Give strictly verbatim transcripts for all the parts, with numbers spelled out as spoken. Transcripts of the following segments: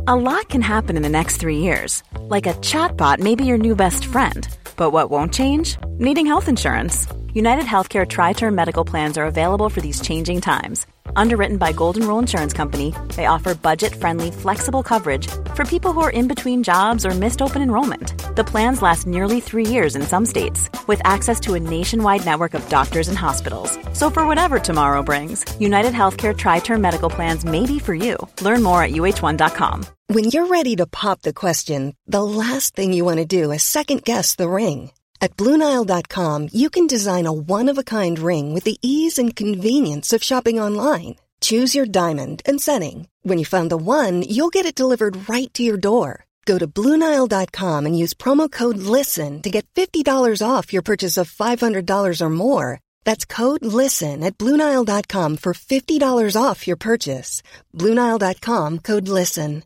A lot can happen in the next three years. Like a chatbot may be your new best friend. But what won't change? Needing health insurance. United Healthcare Tri-Term Medical Plans are available for these changing times. Underwritten by Golden Rule Insurance Company, they offer budget-friendly, flexible coverage for people who are in between jobs or missed open enrollment. The plans last nearly three years in some states, with access to a nationwide network of doctors and hospitals. So for whatever tomorrow brings, United Healthcare Tri-Term Medical Plans may be for you. Learn more at U H one dot com. When you're ready to pop the question, the last thing you want to do is second-guess the ring. At Blue Nile dot com, you can design a one-of-a-kind ring with the ease and convenience of shopping online. Choose your diamond and setting. When you find the one, you'll get it delivered right to your door. Go to Blue Nile dot com and use promo code LISTEN to get fifty dollars off your purchase of five hundred dollars or more. That's code LISTEN at Blue Nile dot com for fifty dollars off your purchase. Blue Nile dot com, code LISTEN.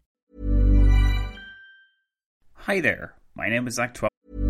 Hi there, my name is Zach Twelve.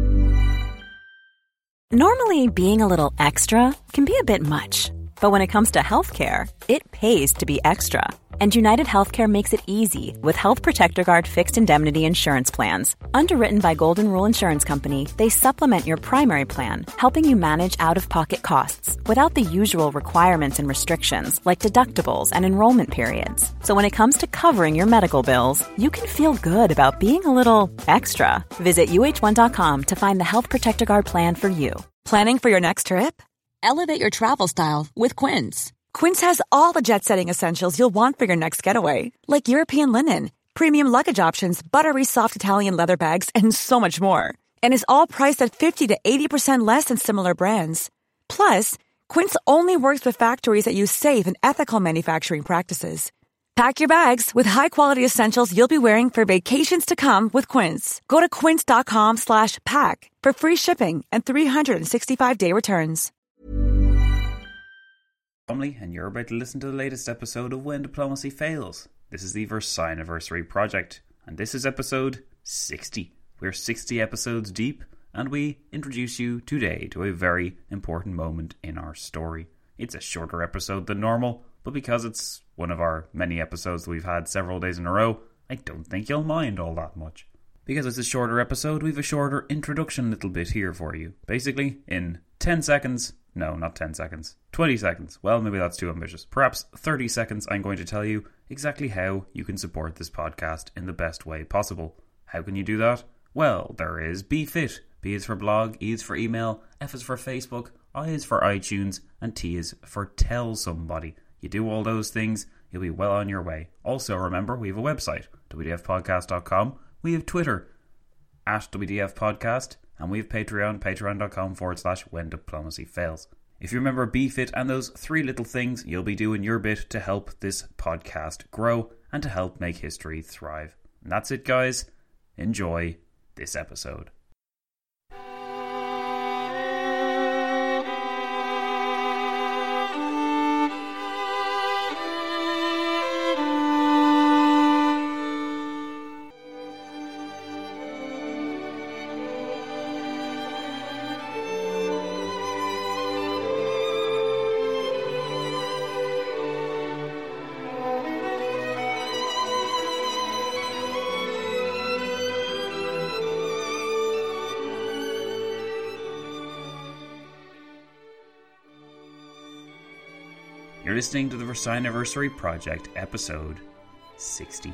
Normally, being a little extra can be a bit much. But when it comes to healthcare, it pays to be extra. And United Healthcare makes it easy with Health Protector Guard fixed indemnity insurance plans. Underwritten by Golden Rule Insurance Company, they supplement your primary plan, helping you manage out-of-pocket costs without the usual requirements and restrictions like deductibles and enrollment periods. So when it comes to covering your medical bills, you can feel good about being a little extra. Visit U H one dot com to find the Health Protector Guard plan for you. Planning for your next trip? Elevate your travel style with Quince. Quince has all the jet-setting essentials you'll want for your next getaway, like European linen, premium luggage options, buttery soft Italian leather bags, and so much more. And is all priced at fifty to eighty percent less than similar brands. Plus, Quince only works with factories that use safe and ethical manufacturing practices. Pack your bags with high-quality essentials you'll be wearing for vacations to come with Quince. Go to quince dot com slash pack for free shipping and three sixty-five day returns. Family, and you're about to listen to the latest episode of When Diplomacy Fails. This is the Versailles Anniversary Project, and this is episode sixty. We're sixty episodes deep, and we introduce you today to a very important moment in our story. It's a shorter episode than normal, but because it's one of our many episodes that we've had several days in a row, I don't think you'll mind all that much. Because it's a shorter episode, we've a shorter introduction little bit here for you. Basically, in ten seconds... No, not ten seconds. twenty seconds. Well, maybe that's too ambitious. Perhaps thirty seconds I'm going to tell you exactly how you can support this podcast in the best way possible. How can you do that? Well, there is BeFit. B is for blog, E is for email, F is for Facebook, I is for iTunes, and T is for tell somebody. You do all those things, you'll be well on your way. Also, remember, we have a website, w d f podcast dot com. We have Twitter, at W D F Podcast. And we have Patreon, patreon.com forward slash when diplomacy fails. If you remember BeFit and those three little things, you'll be doing your bit to help this podcast grow and to help make history thrive. And that's it, guys. Enjoy this episode. You're listening to the Versailles Anniversary Project, episode sixty.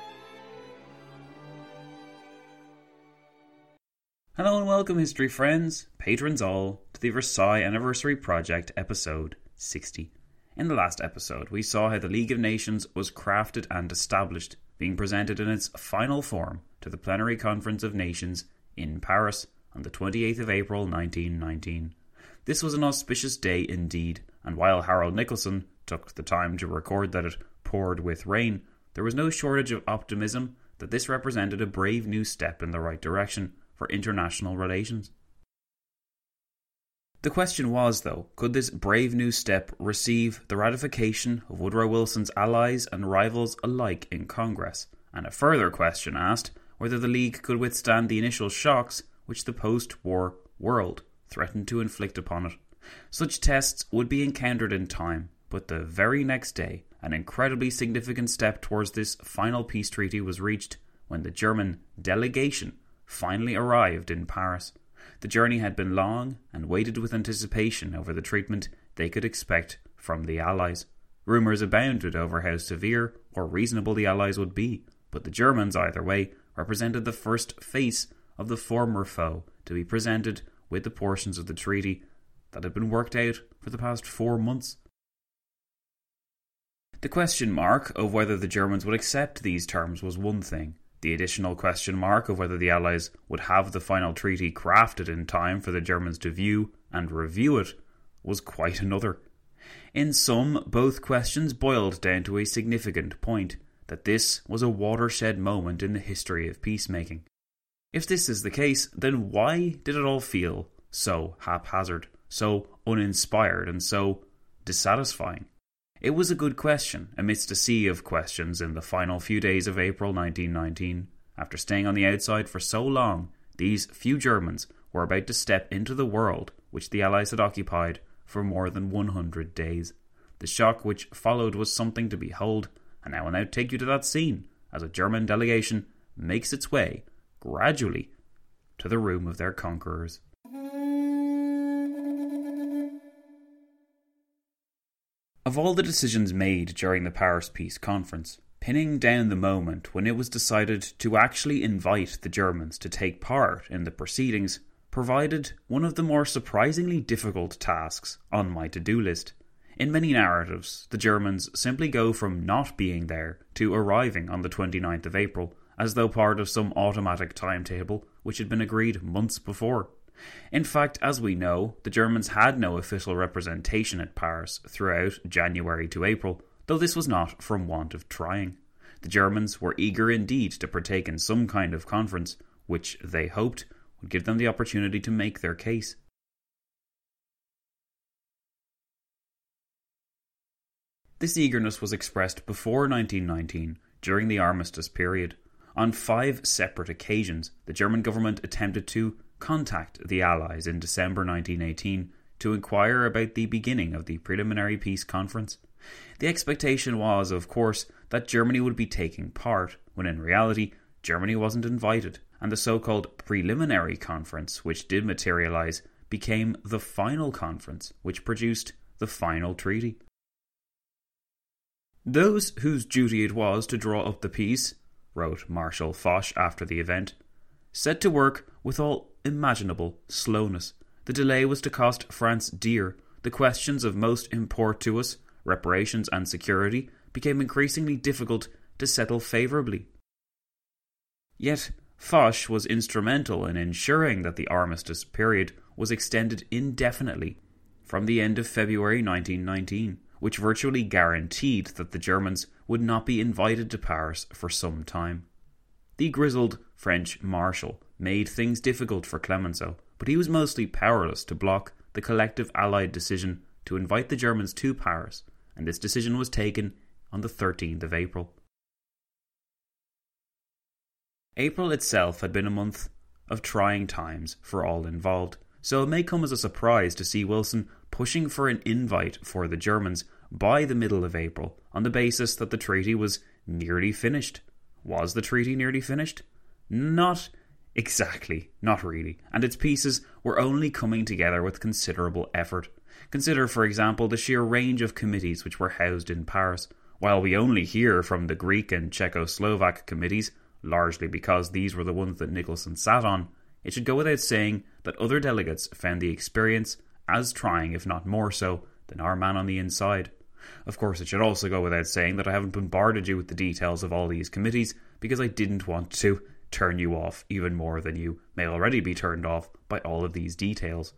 Hello and welcome, history friends, patrons all, to the Versailles Anniversary Project, episode sixty. In the last episode, we saw how the League of Nations was crafted and established, being presented in its final form to the Plenary Conference of Nations in Paris on the twenty-eighth of April nineteen nineteen. This was an auspicious day indeed, and while Harold Nicolson took the time to record that it poured with rain, there was no shortage of optimism that this represented a brave new step in the right direction for international relations. The question was, though, could this brave new step receive the ratification of Woodrow Wilson's allies and rivals alike in Congress? And a further question asked whether the League could withstand the initial shocks which the post-war world threatened to inflict upon it. Such tests would be encountered in time, but the very next day, an incredibly significant step towards this final peace treaty was reached when the German delegation finally arrived in Paris. The journey had been long and waited with anticipation over the treatment they could expect from the Allies. Rumours abounded over how severe or reasonable the Allies would be, but the Germans, either way, represented the first face of the former foe to be presented with the portions of the treaty that had been worked out for the past four months. The question mark of whether the Germans would accept these terms was one thing. The additional question mark of whether the Allies would have the final treaty crafted in time for the Germans to view and review it was quite another. In sum, both questions boiled down to a significant point, that this was a watershed moment in the history of peacemaking. If this is the case, then why did it all feel so haphazard, so uninspired, and so dissatisfying? It was a good question amidst a sea of questions in the final few days of April nineteen nineteen. After staying on the outside for so long, these few Germans were about to step into the world which the Allies had occupied for more than one hundred days. The shock which followed was something to behold, and I will now take you to that scene as a German delegation makes its way, gradually, to the room of their conquerors. Of all the decisions made during the Paris Peace Conference, pinning down the moment when it was decided to actually invite the Germans to take part in the proceedings provided one of the more surprisingly difficult tasks on my to-do list. In many narratives, the Germans simply go from not being there to arriving on the twenty-ninth of April, as though part of some automatic timetable which had been agreed months before. In fact, as we know, the Germans had no official representation at Paris throughout January to April, though this was not from want of trying. The Germans were eager indeed to partake in some kind of conference, which they hoped would give them the opportunity to make their case. This eagerness was expressed before nineteen nineteen, during the armistice period. On five separate occasions, the German government attempted to contact the Allies in December nineteen eighteen to inquire about the beginning of the preliminary peace conference. The expectation was, of course, that Germany would be taking part, when in reality Germany wasn't invited, and the so-called preliminary conference, which did materialise, became the final conference, which produced the final treaty. "Those whose duty it was to draw up the peace," wrote Marshal Foch after the event, "set to work with all imaginable slowness. The delay was to cost France dear. The questions of most import to us, reparations and security, became increasingly difficult to settle favourably." Yet Foch was instrumental in ensuring that the armistice period was extended indefinitely from the end of February nineteen nineteen, which virtually guaranteed that the Germans would not be invited to Paris for some time. The grizzled French marshal made things difficult for Clemenceau, but he was mostly powerless to block the collective Allied decision to invite the Germans to Paris, and this decision was taken on the thirteenth of April. April itself had been a month of trying times for all involved, so it may come as a surprise to see Wilson pushing for an invite for the Germans by the middle of April on the basis that the treaty was nearly finished. Was the treaty nearly finished? Not exactly, not really, and its pieces were only coming together with considerable effort. Consider, for example, the sheer range of committees which were housed in Paris. While we only hear from the Greek and Czechoslovak committees, largely because these were the ones that Nicholson sat on, it should go without saying that other delegates found the experience as trying, if not more so, than our man on the inside. Of course, it should also go without saying that I haven't bombarded you with the details of all these committees because I didn't want to turn you off even more than you may already be turned off by all of these details.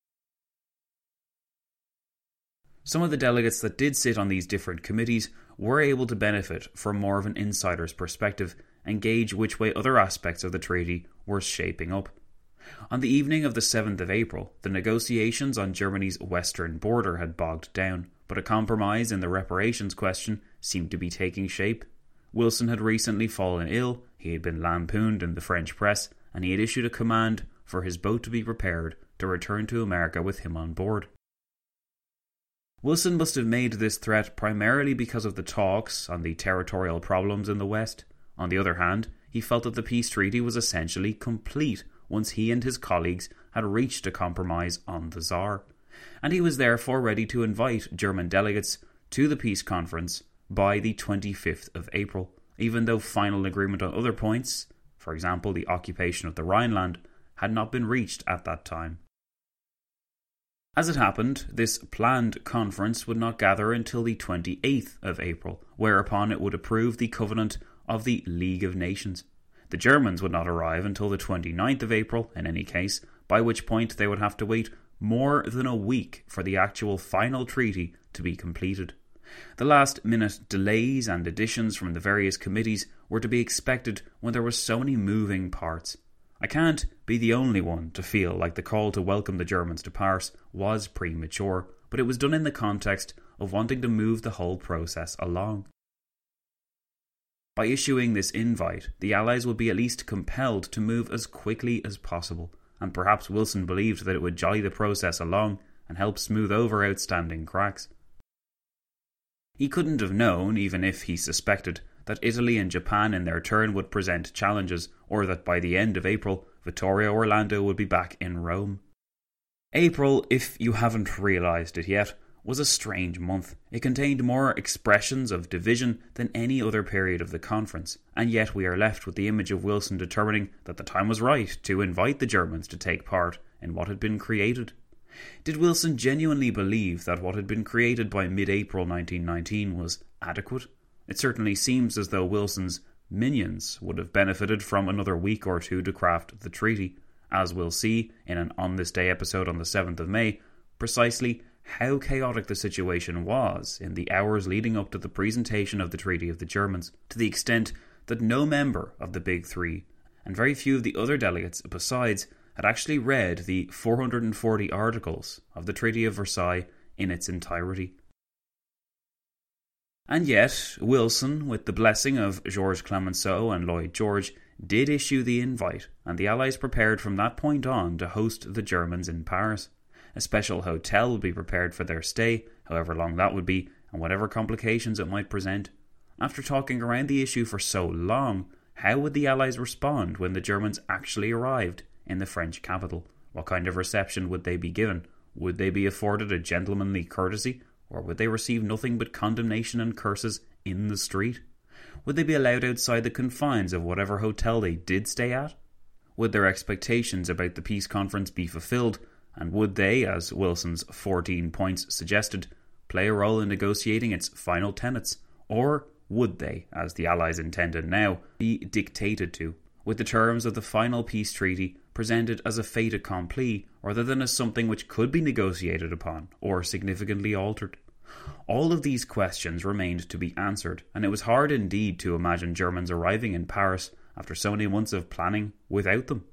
Some of the delegates that did sit on these different committees were able to benefit from more of an insider's perspective and gauge which way other aspects of the treaty were shaping up. On the evening of the seventh of April, the negotiations on Germany's western border had bogged down, but a compromise in the reparations question seemed to be taking shape. Wilson had recently fallen ill, he had been lampooned in the French press, and he had issued a command for his boat to be prepared to return to America with him on board. Wilson must have made this threat primarily because of the talks on the territorial problems in the West. On the other hand, he felt that the peace treaty was essentially complete once he and his colleagues had reached a compromise on the Tsar, and he was therefore ready to invite German delegates to the peace conference by the twenty-fifth of April, even though final agreement on other points, for example the occupation of the Rhineland, had not been reached at that time. As it happened, this planned conference would not gather until the twenty-eighth of April, whereupon it would approve the Covenant of the League of Nations. The Germans would not arrive until the twenty-ninth of April, in any case, by which point they would have to wait more than a week for the actual final treaty to be completed. The last-minute delays and additions from the various committees were to be expected when there were so many moving parts. I can't be the only one to feel like the call to welcome the Germans to Paris was premature, but it was done in the context of wanting to move the whole process along. By issuing this invite, the Allies would be at least compelled to move as quickly as possible, and perhaps Wilson believed that it would jolly the process along and help smooth over outstanding cracks. He couldn't have known, even if he suspected, that Italy and Japan in their turn would present challenges, or that by the end of April, Vittorio Orlando would be back in Rome. April, if you haven't realised it yet, was a strange month. It contained more expressions of division than any other period of the conference, and yet we are left with the image of Wilson determining that the time was right to invite the Germans to take part in what had been created. Did Wilson genuinely believe that what had been created by mid-April nineteen nineteen was adequate? It certainly seems as though Wilson's minions would have benefited from another week or two to craft the treaty. As we'll see in an On This Day episode on the seventh of May, precisely how chaotic the situation was in the hours leading up to the presentation of the Treaty of the Germans, to the extent that no member of the Big Three, and very few of the other delegates besides, had actually read the four hundred forty articles of the Treaty of Versailles in its entirety. And yet, Wilson, with the blessing of Georges Clemenceau and Lloyd George, did issue the invite, and the Allies prepared from that point on to host the Germans in Paris. A special hotel would be prepared for their stay, however long that would be, and whatever complications it might present. After talking around the issue for so long, how would the Allies respond when the Germans actually arrived in the French capital? What kind of reception would they be given? Would they be afforded a gentlemanly courtesy, or would they receive nothing but condemnation and curses in the street? Would they be allowed outside the confines of whatever hotel they did stay at? Would their expectations about the peace conference be fulfilled, and would they, as Wilson's fourteen points suggested, play a role in negotiating its final tenets? Or would they, as the Allies intended now, be dictated to, with the terms of the final peace treaty presented as a fait accompli rather than as something which could be negotiated upon or significantly altered? All of these questions remained to be answered, and it was hard indeed to imagine Germans arriving in Paris after so many months of planning without them.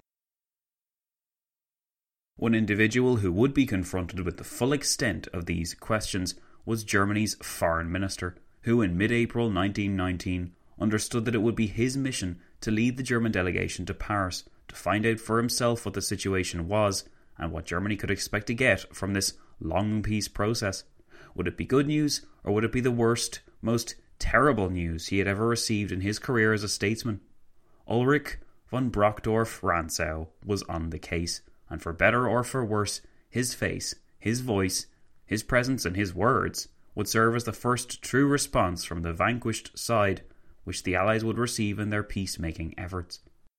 One individual who would be confronted with the full extent of these questions was Germany's foreign minister, who in mid-April nineteen nineteen understood that it would be his mission to lead the German delegation to Paris to find out for himself what the situation was and what Germany could expect to get from this long peace process. Would it be good news, or would it be the worst, most terrible news he had ever received in his career as a statesman? Ulrich von Brockdorff-Rantzau was on the case, and for better or for worse, his face, his voice, his presence and his words would serve as the first true response from the vanquished side which the Allies would receive in their peacemaking efforts.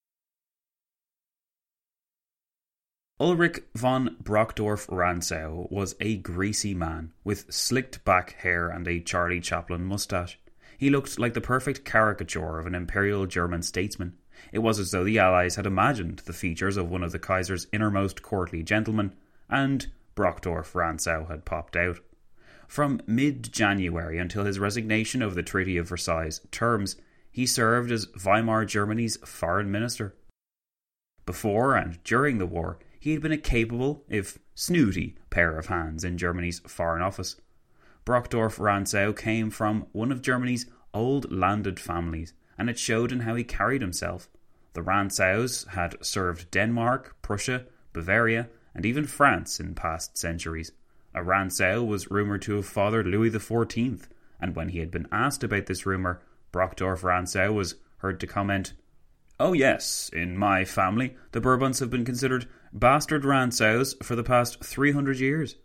Ulrich von Brockdorff-Rantzau was a greasy man with slicked back hair and a Charlie Chaplin moustache. He looked like the perfect caricature of an imperial German statesman. It was as though the Allies had imagined the features of one of the Kaiser's innermost courtly gentlemen, and Brockdorff-Rantzau had popped out. From mid-January until his resignation of the Treaty of Versailles terms, he served as Weimar Germany's foreign minister. Before and during the war, he had been a capable, if snooty, pair of hands in Germany's Foreign Office. Brockdorff-Rantzau came from one of Germany's old landed families, and it showed in how he carried himself. The Rantzaus had served Denmark, Prussia, Bavaria, and even France in past centuries. A Rantzau was rumoured to have fathered Louis the fourteenth, and when he had been asked about this rumour, Brockdorff-Rantzau was heard to comment, "Oh yes, in my family, the Bourbons have been considered bastard Rantzaus for the past three hundred years."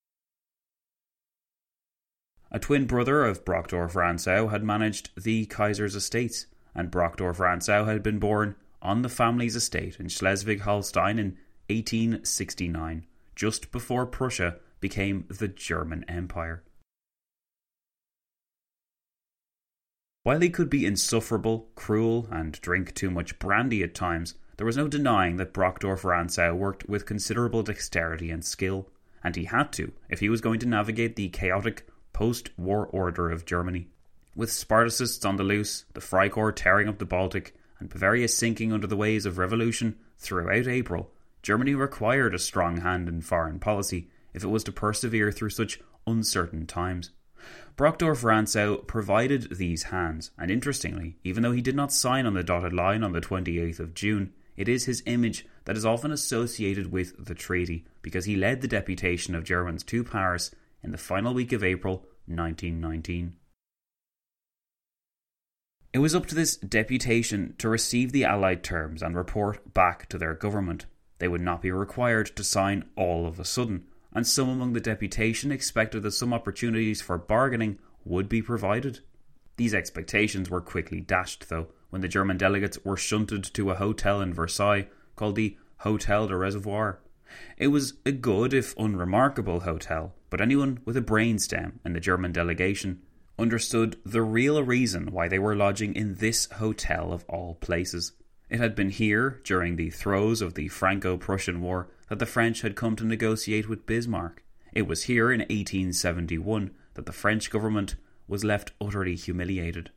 A twin brother of Brockdorff-Rantzau had managed the Kaiser's estates, and Brockdorff-Rantzau had been born on the family's estate in Schleswig-Holstein in eighteen sixty-nine, just before Prussia became the German Empire. While he could be insufferable, cruel, and drink too much brandy at times, there was no denying that Brockdorff-Rantzau worked with considerable dexterity and skill, and he had to if he was going to navigate the chaotic post-war order of Germany. With Spartacists on the loose, the Freikorps tearing up the Baltic, and Bavaria sinking under the waves of revolution throughout April, Germany required a strong hand in foreign policy if it was to persevere through such uncertain times. Brockdorff-Rantzau provided these hands, and interestingly, even though he did not sign on the dotted line on the twenty-eighth of June, it is his image that is often associated with the treaty, because he led the deputation of Germans to Paris in the final week of April nineteen nineteen. It was up to this deputation to receive the Allied terms and report back to their government. They would not be required to sign all of a sudden, and some among the deputation expected that some opportunities for bargaining would be provided. These expectations were quickly dashed, though, when the German delegates were shunted to a hotel in Versailles called the Hotel de Reservoir. It was a good, if unremarkable, hotel, but anyone with a brainstem in the German delegation understood the real reason why they were lodging in this hotel of all places. It had been here, during the throes of the Franco-Prussian War, that the French had come to negotiate with Bismarck. It was here in eighteen seventy-one that the French government was left utterly humiliated.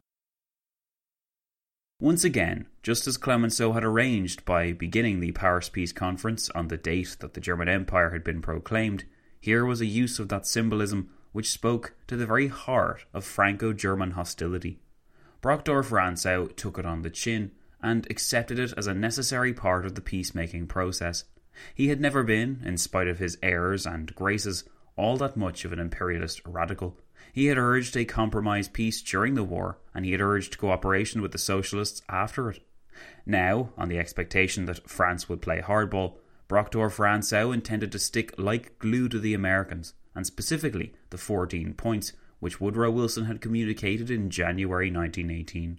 Once again, just as Clemenceau had arranged by beginning the Paris Peace Conference on the date that the German Empire had been proclaimed, here was a use of that symbolism which spoke to the very heart of Franco-German hostility. Brockdorff-Rantzau took it on the chin and accepted it as a necessary part of the peacemaking process. He had never been, in spite of his airs and graces, all that much of an imperialist radical. He had urged a compromise peace during the war, and he had urged cooperation with the socialists after it. Now, on the expectation that France would play hardball, Brockdorff-Rantzau intended to stick like glue to the Americans, and specifically the fourteen points which Woodrow Wilson had communicated in January nineteen eighteen.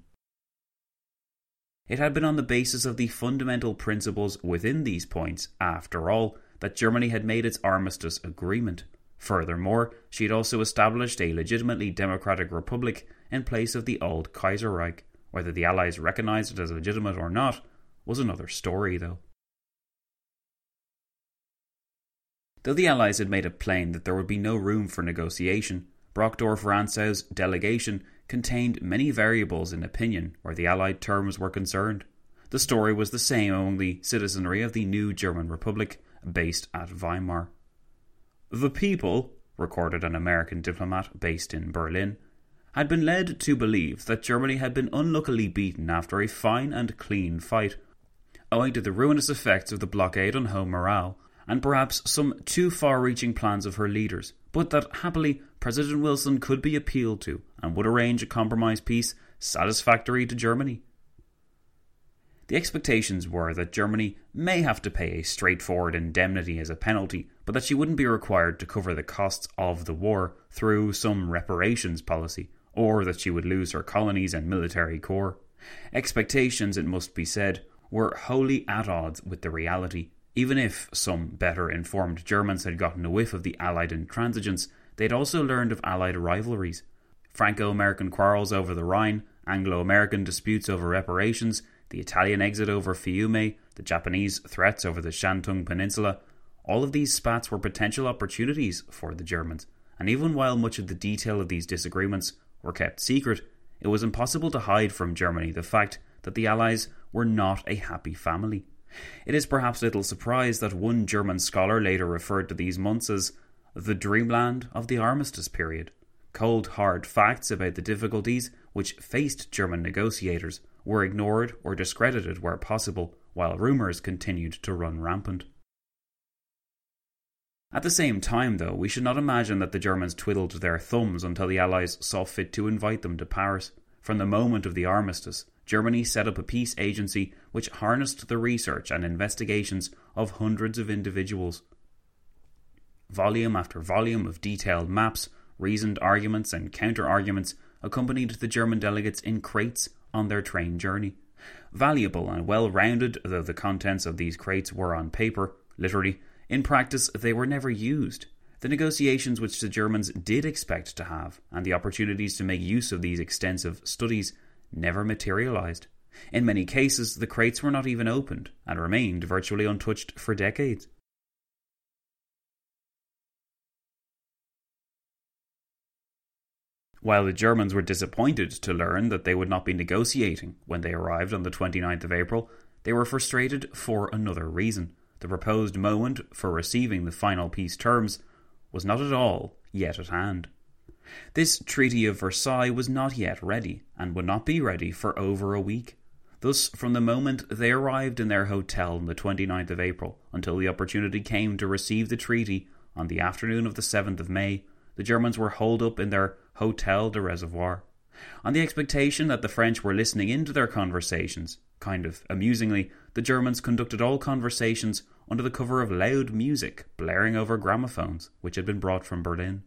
It had been on the basis of the fundamental principles within these points, after all, that Germany had made its armistice agreement. Furthermore, she had also established a legitimately democratic republic in place of the old Kaiserreich. Whether the Allies recognised it as legitimate or not was another story, though. Though the Allies had made it plain that there would be no room for negotiation, Brockdorff-Rantzau's delegation contained many variables in opinion where the Allied terms were concerned. The story was the same among the citizenry of the new German Republic based at Weimar. The people, recorded an American diplomat based in Berlin, had been led to believe that Germany had been unluckily beaten after a fine and clean fight, owing to the ruinous effects of the blockade on home morale, and perhaps some too far-reaching plans of her leaders, but that happily President Wilson could be appealed to and would arrange a compromise peace satisfactory to Germany. The expectations were that Germany may have to pay a straightforward indemnity as a penalty, but that she wouldn't be required to cover the costs of the war through some reparations policy, or that she would lose her colonies and military corps. Expectations, it must be said, were wholly at odds with the reality. Even if some better informed Germans had gotten a whiff of the Allied intransigence, they had also learned of Allied rivalries. Franco-American quarrels over the Rhine, Anglo-American disputes over reparations, the Italian exit over Fiume, the Japanese threats over the Shantung Peninsula. All of these spats were potential opportunities for the Germans, and even while much of the detail of these disagreements were kept secret, it was impossible to hide from Germany the fact that the Allies were not a happy family. It is perhaps little surprise that one German scholar later referred to these months as the dreamland of the armistice period. Cold, hard facts about the difficulties which faced German negotiators were ignored or discredited where possible, while rumours continued to run rampant. At the same time, though, we should not imagine that the Germans twiddled their thumbs until the Allies saw fit to invite them to Paris. From the moment of the armistice, Germany set up a peace agency which harnessed the research and investigations of hundreds of individuals. Volume after volume of detailed maps, reasoned arguments and counter-arguments accompanied the German delegates in crates on their train journey. Valuable and well-rounded though the contents of these crates were on paper, literally, in practice they were never used. The negotiations which the Germans did expect to have, and the opportunities to make use of these extensive studies, never materialised. In many cases, the crates were not even opened, and remained virtually untouched for decades. While the Germans were disappointed to learn that they would not be negotiating when they arrived on the twenty-ninth of April, they were frustrated for another reason. The proposed moment for receiving the final peace terms was not at all yet at hand. This Treaty of Versailles was not yet ready, and would not be ready for over a week. Thus, from the moment they arrived in their hotel on the twenty-ninth of April until the opportunity came to receive the treaty on the afternoon of the seventh of May, the Germans were holed up in their Hotel de Reservoir, on the expectation that the French were listening into their conversations. Kind of amusingly, the Germans conducted all conversations under the cover of loud music blaring over gramophones, which had been brought from Berlin.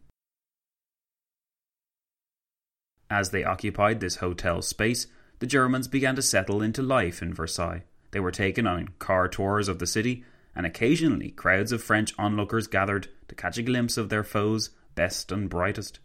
As they occupied this hotel space, the Germans began to settle into life in Versailles. They were taken on car tours of the city, and occasionally crowds of French onlookers gathered to catch a glimpse of their foes' best and brightest.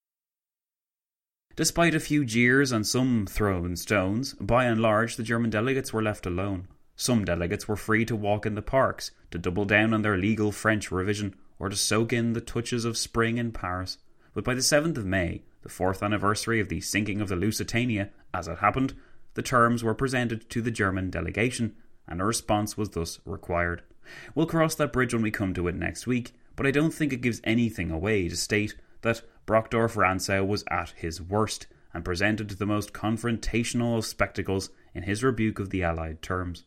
Despite a few jeers and some thrown stones, by and large the German delegates were left alone. Some delegates were free to walk in the parks, to double down on their legal French revision, or to soak in the touches of spring in Paris. But by the seventh of May, the fourth anniversary of the sinking of the Lusitania, as it happened, the terms were presented to the German delegation, and a response was thus required. We'll cross that bridge when we come to it next week, but I don't think it gives anything away to state that Brockdorff-Rantzau was at his worst, and presented the most confrontational of spectacles in his rebuke of the Allied terms.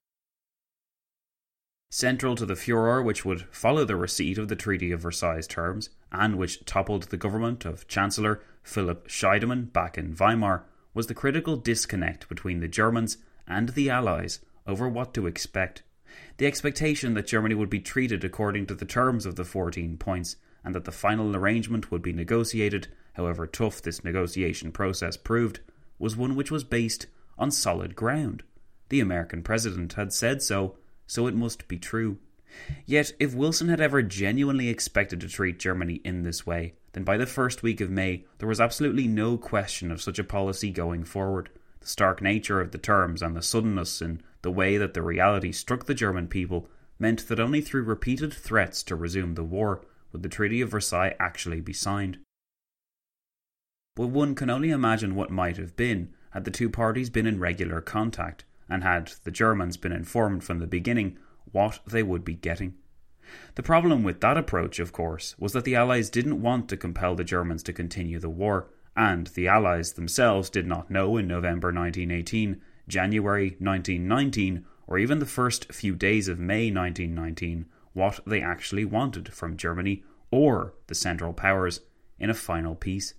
Central to the furor which would follow the receipt of the Treaty of Versailles terms, and which toppled the government of Chancellor Philipp Scheidemann back in Weimar, was the critical disconnect between the Germans and the Allies over what to expect. The expectation that Germany would be treated according to the terms of the fourteen points, and that the final arrangement would be negotiated, however tough this negotiation process proved, was one which was based on solid ground. The American president had said so, so it must be true. Yet, if Wilson had ever genuinely expected to treat Germany in this way, then by the first week of May there was absolutely no question of such a policy going forward. The stark nature of the terms and the suddenness in the way that the reality struck the German people meant that only through repeated threats to resume the war would the Treaty of Versailles actually be signed. But one can only imagine what might have been had the two parties been in regular contact, and had the Germans been informed from the beginning what they would be getting. The problem with that approach, of course, was that the Allies didn't want to compel the Germans to continue the war, and the Allies themselves did not know in November nineteen eighteen, January nineteen nineteen, or even the first few days of May nineteen nineteen, what they actually wanted from Germany or the Central Powers in a final peace.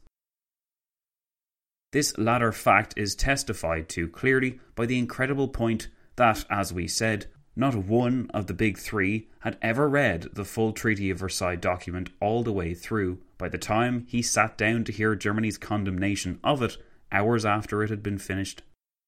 This latter fact is testified to clearly by the incredible point that, as we said, not one of the big three had ever read the full Treaty of Versailles document all the way through by the time he sat down to hear Germany's condemnation of it hours after it had been finished.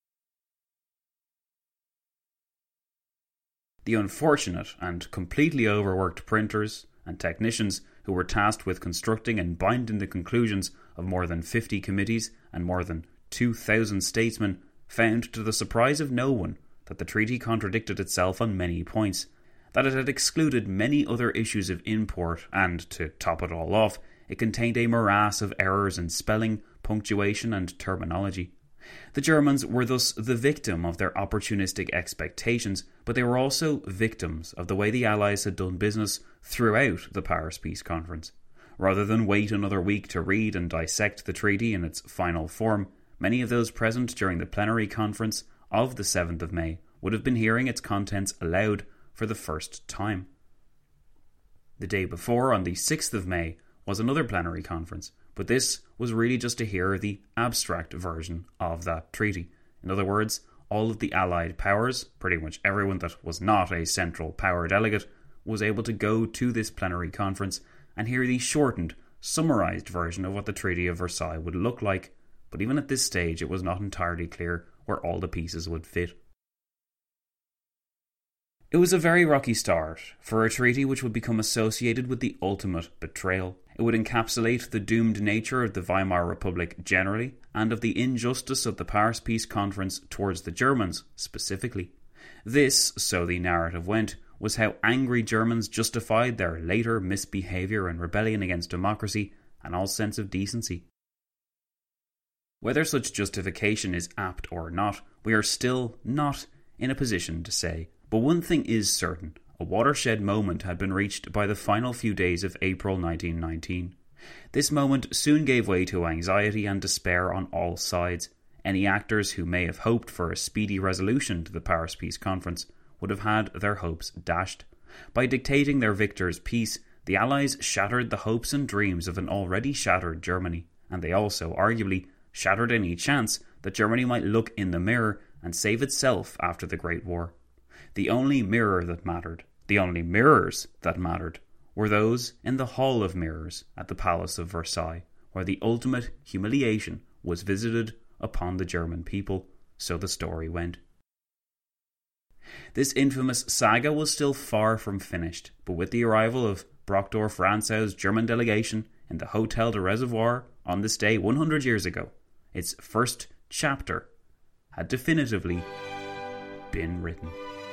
The unfortunate and completely overworked printers and technicians who were tasked with constructing and binding the conclusions of more than fifty committees and more than two thousand statesmen found, to the surprise of no one, that the treaty contradicted itself on many points, that it had excluded many other issues of import, and, to top it all off, it contained a morass of errors in spelling, punctuation and terminology. The Germans were thus the victim of their opportunistic expectations, but they were also victims of the way the Allies had done business throughout the Paris Peace Conference. Rather than wait another week to read and dissect the treaty in its final form, many of those present during the plenary conference of the seventh of May would have been hearing its contents aloud for the first time. The day before, on the sixth of May, was another plenary conference, but this was really just to hear the abstract version of that treaty. In other words, all of the Allied powers, pretty much everyone that was not a Central Power delegate, was able to go to this plenary conference and hear the shortened, summarised version of what the Treaty of Versailles would look like, but even at this stage it was not entirely clear where all the pieces would fit. It was a very rocky start for a treaty which would become associated with the ultimate betrayal. It would encapsulate the doomed nature of the Weimar Republic generally, and of the injustice of the Paris Peace Conference towards the Germans specifically. This, so the narrative went, was how angry Germans justified their later misbehaviour and rebellion against democracy and all sense of decency. Whether such justification is apt or not, we are still not in a position to say. But one thing is certain, a watershed moment had been reached by the final few days of April nineteen nineteen. This moment soon gave way to anxiety and despair on all sides. Any actors who may have hoped for a speedy resolution to the Paris Peace Conference would have had their hopes dashed. By dictating their victors' peace, the Allies shattered the hopes and dreams of an already shattered Germany, and they also, arguably, shattered any chance that Germany might look in the mirror and save itself after the Great War. The only mirror that mattered, the only mirrors that mattered, were those in the Hall of Mirrors at the Palace of Versailles, where the ultimate humiliation was visited upon the German people, so the story went. This infamous saga was still far from finished, but with the arrival of Brockdorff-Ransau's German delegation in the Hotel de Reservoir on this day one hundred years ago, its first chapter had definitively been written.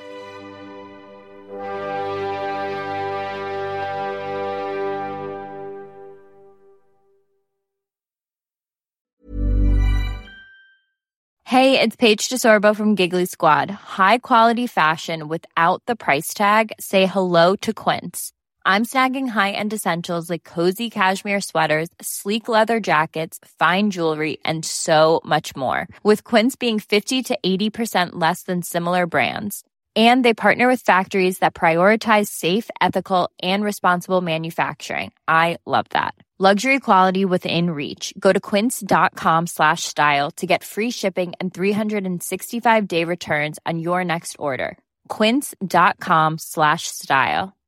Hey, it's Paige DeSorbo from Giggly Squad. High quality fashion without the price tag. Say hello to Quince. I'm snagging high-end essentials like cozy cashmere sweaters, sleek leather jackets, fine jewelry, and so much more. With Quince being fifty to eighty percent less than similar brands. And they partner with factories that prioritize safe, ethical, and responsible manufacturing. I love that. Luxury quality within reach. Go to quince.com slash style to get free shipping and three sixty-five day returns on your next order. Quince.com slash style.